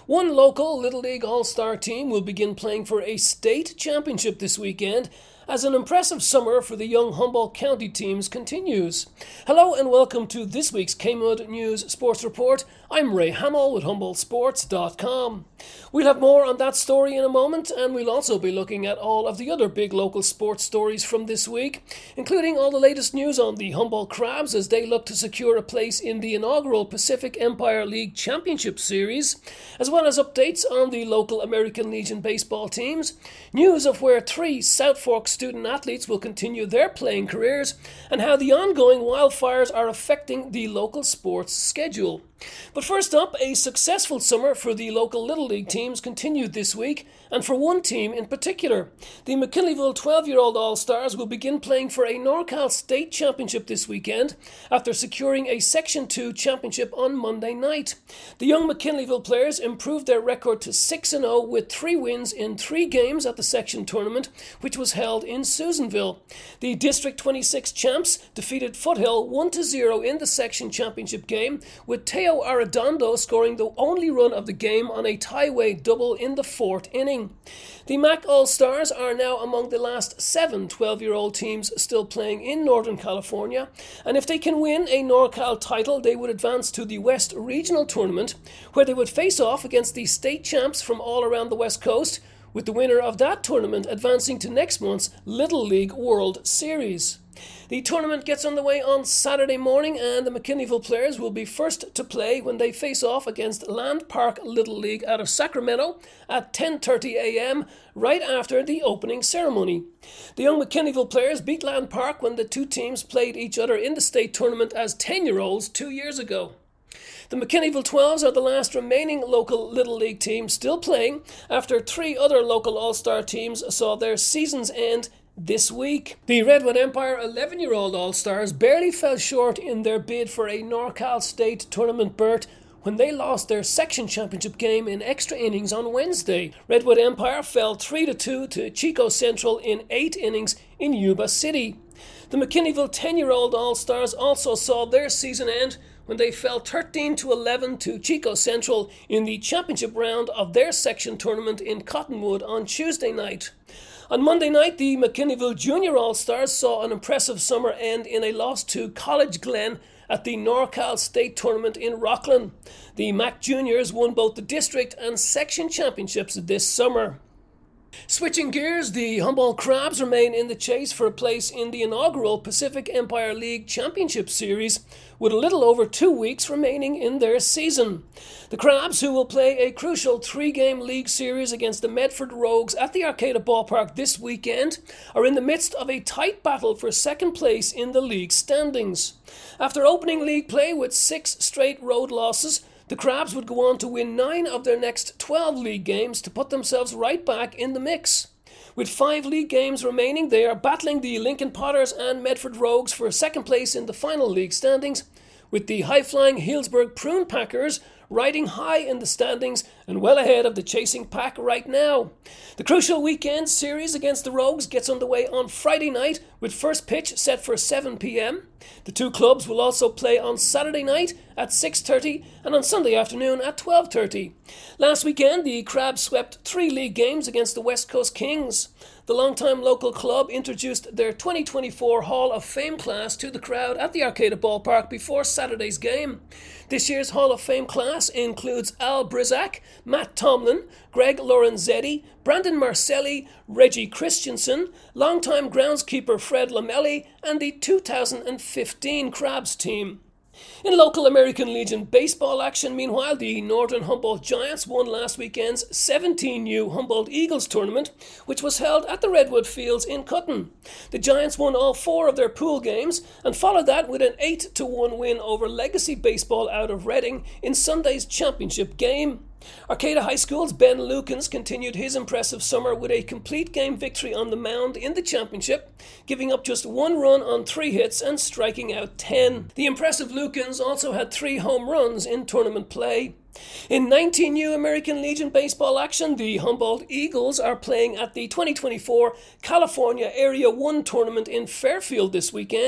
One local Little League All-Star team will begin playing for a state championship this weekend as an impressive summer for the young Humboldt County teams continues. Hello and welcome to this week's KMUD News Sports Report. I'm Ray Hamill with HumboldtSports.com. We'll have more on that story in a moment, and we'll also be looking at all of the other big local sports stories from this week, including all the latest news on the Humboldt Crabs as they look to secure a place in the inaugural Pacific Empire League Championship Series, as well as updates on the local American Legion baseball teams, news of where 3 South Fork student athletes will continue their playing careers, and how the ongoing wildfires are affecting the local sports schedule. But first up, a successful summer for the local Little League teams continued this week, and for one team in particular. The McKinleyville 12-year-old All-Stars will begin playing for a NorCal State Championship this weekend after securing a Section 2 championship on Monday night. The young McKinleyville players improved their record to 6-0 with 3 wins in 3 games at the Section Tournament, which was held in Susanville. The District 26 champs defeated Foothill 1-0 in the Section Championship game, with Teo Arredondo scoring the only run of the game on a tieway double in the 4th inning. The MAC All-Stars are now among the last 7 12-year-old teams still playing in Northern California, and if they can win a NorCal title, they would advance to the West Regional Tournament, where they would face off against the state champs from all around the West Coast, with the winner of that tournament advancing to next month's Little League World Series. The tournament gets underway on Saturday morning, and the McKinleyville players will be first to play when they face off against Land Park Little League out of Sacramento at 10:30 a.m. right after the opening ceremony. The young McKinleyville players beat Land Park when the two teams played each other in the state tournament as 10-year-olds 2 years ago. The McKinleyville 12s are the last remaining local Little League team still playing after 3 other local All-Star teams saw their seasons end this week. The Redwood Empire 11-year-old All-Stars barely fell short in their bid for a NorCal State Tournament berth when they lost their section championship game in extra innings on Wednesday. Redwood Empire fell 3-2 to Chico Central in 8 innings in Yuba City. The McKinleyville 10-year-old All-Stars also saw their season end when they fell 13-11 to Chico Central in the championship round of their section tournament in Cottonwood on Tuesday night. On Monday night, the McKinleyville Junior All-Stars saw an impressive summer end in a loss to College Glen at the NorCal State Tournament in Rockland. The MAC Juniors won both the district and section championships this summer. Switching gears, the Humboldt Crabs remain in the chase for a place in the inaugural Pacific Empire League Championship Series, with a little over 2 weeks remaining in their season. The Crabs, who will play a crucial 3-game league series against the Medford Rogues at the Arcata Ballpark this weekend, are in the midst of a tight battle for second place in the league standings. After opening league play with 6 straight road losses, the Crabs would go on to win 9 of their next 12 league games to put themselves right back in the mix. With 5 league games remaining, they are battling the Lincoln Potters and Medford Rogues for second place in the final league standings, with the high-flying Healdsburg Prune Packers riding high in the standings and well ahead of the chasing pack right now. The crucial weekend series against the Rogues gets underway on Friday night with first pitch set for 7 p.m. The two clubs will also play on Saturday night at 6:30 and on Sunday afternoon at 12:30. Last weekend, the Crabs swept 3 league games against the West Coast Kings. The longtime local club introduced their 2024 Hall of Fame class to the crowd at the Arcata Ballpark before Saturday's game. This year's Hall of Fame class includes Al Brizak, Matt Tomlin, Greg Lorenzetti, Brandon Marcelli, Reggie Christensen, longtime groundskeeper Fred Lamelli, and the 2015 Crabs team. In local American Legion baseball action, meanwhile, the Northern Humboldt Giants won last weekend's 17U Humboldt Eagles tournament, which was held at the Redwood Fields in Cutton. The Giants won all 4 of their pool games and followed that with an 8-1 win over Legacy Baseball out of Reading in Sunday's championship game. Arcata High School's Ben Lukens continued his impressive summer with a complete game victory on the mound in the championship, giving up just 1 run on 3 hits and striking out 10. The impressive Lukens also had 3 home runs in tournament play. In 19U American Legion baseball action, the Humboldt Eagles are playing at the 2024 California Area 1 tournament in Fairfield this weekend,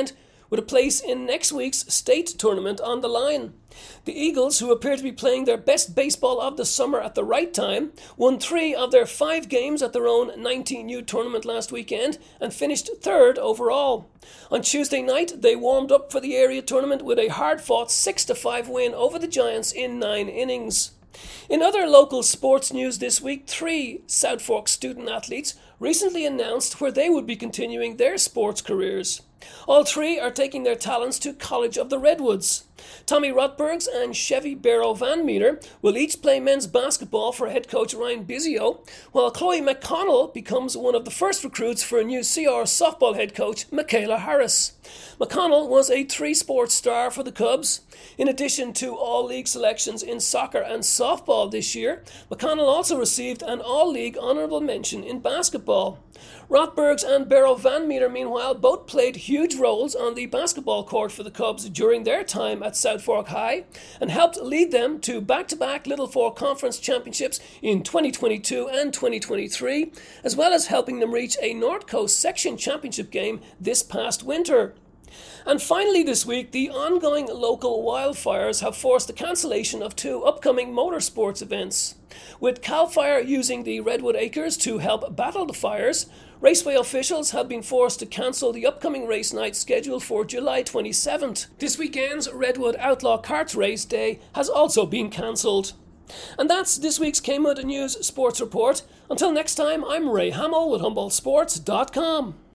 with a place in next week's state tournament on the line. The Eagles, who appear to be playing their best baseball of the summer at the right time, won 3 of their 5 games at their own 19U tournament last weekend and finished 3rd overall. On Tuesday night, they warmed up for the area tournament with a hard-fought 6-5 win over the Giants in 9 innings. In other local sports news this week, 3 South Fork student athletes recently announced where they would be continuing their sports careers. All 3 are taking their talents to College of the Redwoods. Tommy Rotbergs and Chevy Barrow Van Meter will each play men's basketball for head coach Ryan Bizio, while Chloe McConnell becomes one of the first recruits for a new CR softball head coach, Michaela Harris. McConnell was a 3-sport star for the Cubs. In addition to all-league selections in soccer and softball this year, McConnell also received an all-league honourable mention in basketball. Rotbergs and Barrow Van Meter, meanwhile, both played huge roles on the basketball court for the Cubs during their time at South Fork High and helped lead them to back-to-back Little Fork Conference championships in 2022 and 2023, as well as helping them reach a North Coast section championship game this past winter. And finally this week, the ongoing local wildfires have forced the cancellation of 2 upcoming motorsports events. With CAL FIRE using the Redwood Acres to help battle the fires, Raceway officials have been forced to cancel the upcoming race night scheduled for July 27th. This weekend's Redwood Outlaw Karts Race Day has also been cancelled. And that's this week's Kmart News Sports Report. Until next time, I'm Ray Hamill with HumboldtSports.com.